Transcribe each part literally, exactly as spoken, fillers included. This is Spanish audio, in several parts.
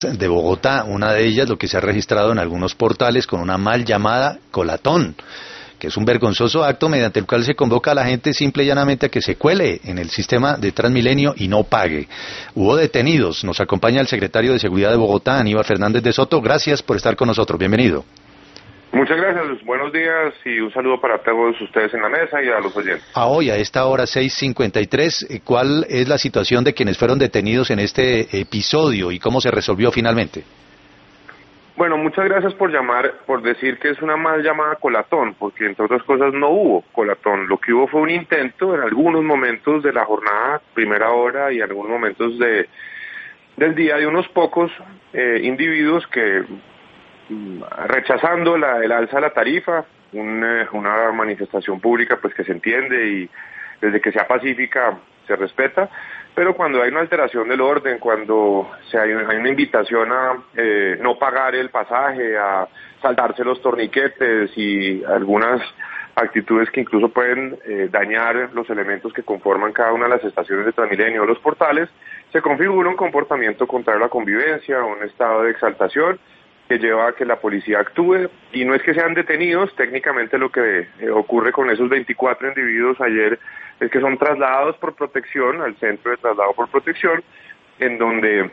de Bogotá. Una de ellas, lo que se ha registrado en algunos portales, con una mal llamada colatón, que es un vergonzoso acto mediante el cual se convoca a la gente simple y llanamente a que se cuele en el sistema de Transmilenio y no pague. Hubo detenidos. Nos acompaña el secretario de Seguridad de Bogotá, Aníbal Fernández de Soto. Gracias por estar con nosotros. Bienvenido. Muchas gracias, buenos días y un saludo para todos ustedes en la mesa y a los oyentes. A hoy, a esta hora seis cincuenta y tres, ¿cuál es la situación de quienes fueron detenidos en este episodio y cómo se resolvió finalmente? Bueno, muchas gracias por llamar, por decir que es una mal llamada colatón, porque entre otras cosas no hubo colatón. Lo que hubo fue un intento en algunos momentos de la jornada, primera hora y en algunos momentos de del día de unos pocos eh, individuos que, rechazando la, el alza de la tarifa, un, eh, una manifestación pública pues que se entiende y desde que sea pacífica se respeta, pero cuando hay una alteración del orden, cuando se hay, hay una invitación a eh, no pagar el pasaje, a saltarse los torniquetes y algunas actitudes que incluso pueden eh, dañar los elementos que conforman cada una de las estaciones de Transmilenio o los portales, se configura un comportamiento contrario a la convivencia, un estado de exaltación que lleva a que la policía actúe, y no es que sean detenidos. Técnicamente lo que eh, ocurre con esos veinticuatro individuos ayer es que son trasladados por protección al centro de traslado por protección, en donde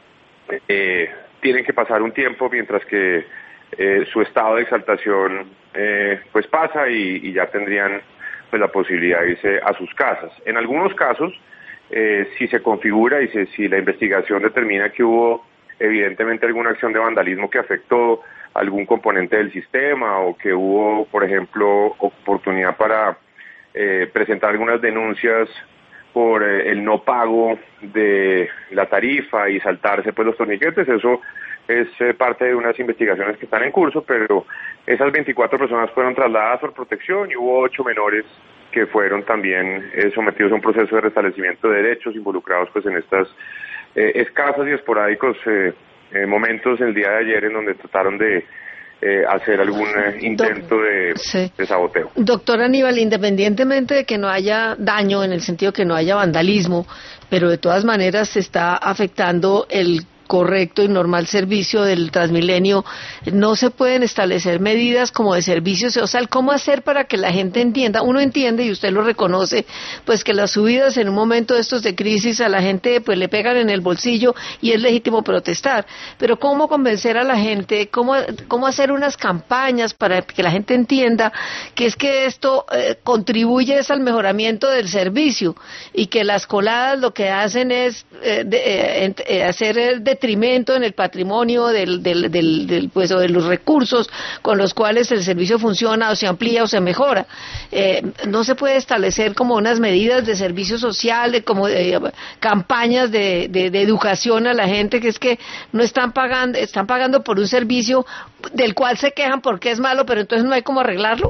eh, tienen que pasar un tiempo mientras que eh, su estado de exaltación eh, pues pasa y, y ya tendrían pues la posibilidad de irse a sus casas. En algunos casos, eh, si se configura y si, si la investigación determina que hubo evidentemente alguna acción de vandalismo que afectó algún componente del sistema, o que hubo, por ejemplo, oportunidad para eh, presentar algunas denuncias por eh, el no pago de la tarifa y saltarse pues los torniquetes, eso es eh, parte de unas investigaciones que están en curso, pero esas veinticuatro personas fueron trasladadas por protección y hubo ocho menores que fueron también eh, sometidos a un proceso de restablecimiento de derechos, involucrados pues en estas Eh, escasos y esporádicos eh, eh, momentos el día de ayer en donde trataron de eh, hacer algún eh, intento de, sí. de saboteo. Doctor Aníbal, independientemente de que no haya daño, en el sentido que no haya vandalismo, pero de todas maneras se está afectando el correcto y normal servicio del Transmilenio, no se pueden establecer medidas como de servicio social. ¿Cómo hacer para que la gente entienda? Uno entiende, y usted lo reconoce, pues que las subidas en un momento de estos de crisis a la gente pues le pegan en el bolsillo y es legítimo protestar, pero ¿cómo convencer a la gente? ¿Cómo, cómo hacer unas campañas para que la gente entienda que es que esto eh, contribuye es al mejoramiento del servicio, y que las coladas lo que hacen es eh, de, eh, eh, hacer el de detrimento en el patrimonio del, del, del, del, pues, o de los recursos con los cuales el servicio funciona o se amplía o se mejora? Eh, no se puede establecer como unas medidas de servicio social, de, como eh, campañas de, de, de educación a la gente, que es que no están pagando, están pagando por un servicio del cual se quejan porque es malo, pero entonces no hay cómo arreglarlo.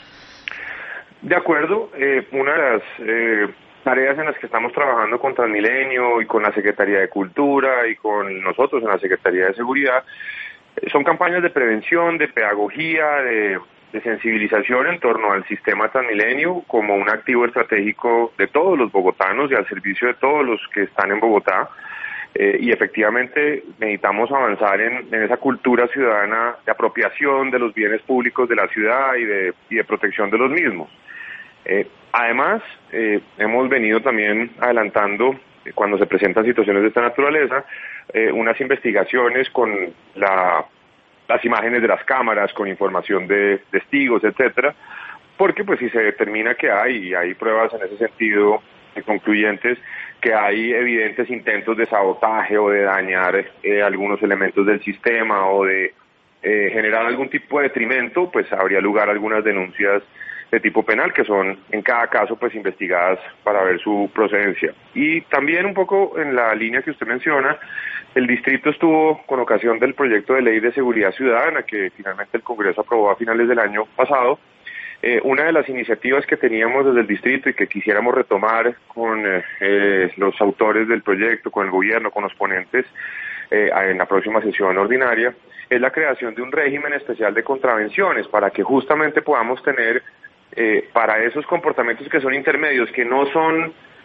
De acuerdo, eh, una de las eh, tareas en las que estamos trabajando con Transmilenio y con la Secretaría de Cultura y con nosotros en la Secretaría de Seguridad son campañas de prevención, de pedagogía, de, de sensibilización en torno al sistema Transmilenio como un activo estratégico de todos los bogotanos y al servicio de todos los que están en Bogotá. Eh, y efectivamente necesitamos avanzar en, en esa cultura ciudadana de apropiación de los bienes públicos de la ciudad y de, y de protección de los mismos. Eh, además, eh, hemos venido también adelantando, eh, cuando se presentan situaciones de esta naturaleza, eh, unas investigaciones con la, las imágenes de las cámaras, con información de testigos, etcétera, porque pues si se determina que hay, y hay pruebas en ese sentido eh, concluyentes, que hay evidentes intentos de sabotaje o de dañar eh, algunos elementos del sistema o de eh, generar algún tipo de detrimento, pues habría lugar a algunas denuncias de tipo penal, que son en cada caso pues investigadas para ver su procedencia. Y también un poco en la línea que usted menciona, el distrito estuvo con ocasión del proyecto de ley de seguridad ciudadana que finalmente el Congreso aprobó a finales del año pasado. Eh, una de las iniciativas que teníamos desde el distrito y que quisiéramos retomar con eh, eh, los autores del proyecto, con el gobierno, con los ponentes eh, en la próxima sesión ordinaria, es la creación de un régimen especial de contravenciones para que justamente podamos tener Eh, para esos comportamientos que son intermedios, que no son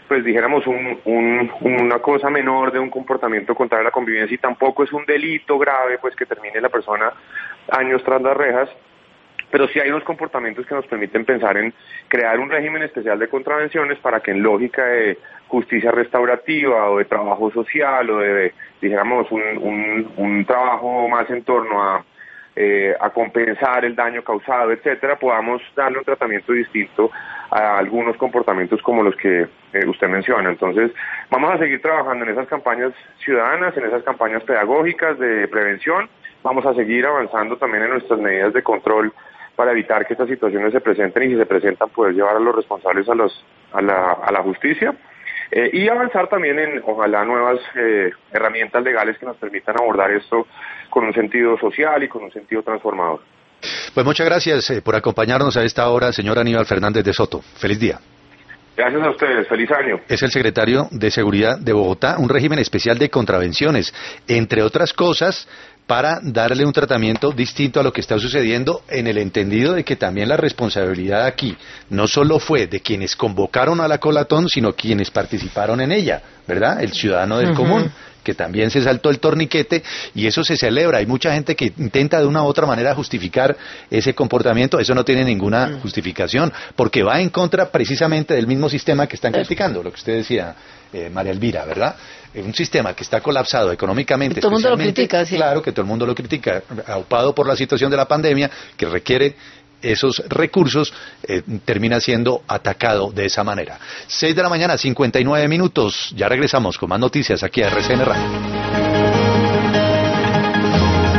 pues dijéramos un, un, una cosa menor de un comportamiento contrario a la convivencia, y tampoco es un delito grave pues que termine la persona años tras las rejas, pero sí hay unos comportamientos que nos permiten pensar en crear un régimen especial de contravenciones para que en lógica de justicia restaurativa o de trabajo social o de, dijéramos, un, un, un trabajo más en torno a, eh, a compensar el daño causado, etcétera, podamos darle un tratamiento distinto a algunos comportamientos como los que eh, usted menciona. Entonces, vamos a seguir trabajando en esas campañas ciudadanas, en esas campañas pedagógicas de prevención. Vamos a seguir avanzando también en nuestras medidas de control para evitar que estas situaciones se presenten, y si se presentan, poder llevar a los responsables a, los, a, la, a la justicia. Eh, y avanzar también en, ojalá, nuevas eh, herramientas legales que nos permitan abordar esto con un sentido social y con un sentido transformador. Pues muchas gracias eh, por acompañarnos a esta hora, señor Aníbal Fernández de Soto. Feliz día. Gracias a ustedes, feliz año. Es el secretario de Seguridad de Bogotá, un régimen especial de contravenciones, entre otras cosas, para darle un tratamiento distinto a lo que está sucediendo, en el entendido de que también la responsabilidad aquí no solo fue de quienes convocaron a la colatón, sino quienes participaron en ella, ¿verdad? El ciudadano del uh-huh. común, que también se saltó el torniquete, y eso se celebra. Hay mucha gente que intenta de una u otra manera justificar ese comportamiento. Eso no tiene ninguna uh-huh. justificación, porque va en contra precisamente del mismo sistema que están criticando, lo que usted decía, eh, María Elvira, ¿verdad? Un sistema que está colapsado económicamente. Y todo el mundo lo critica, sí. Claro que todo el mundo lo critica, aupado por la situación de la pandemia, que requiere esos recursos, eh, termina siendo atacado de esa manera. Seis de la mañana, cincuenta y nueve minutos. Ya regresamos con más noticias aquí a R C N Radio.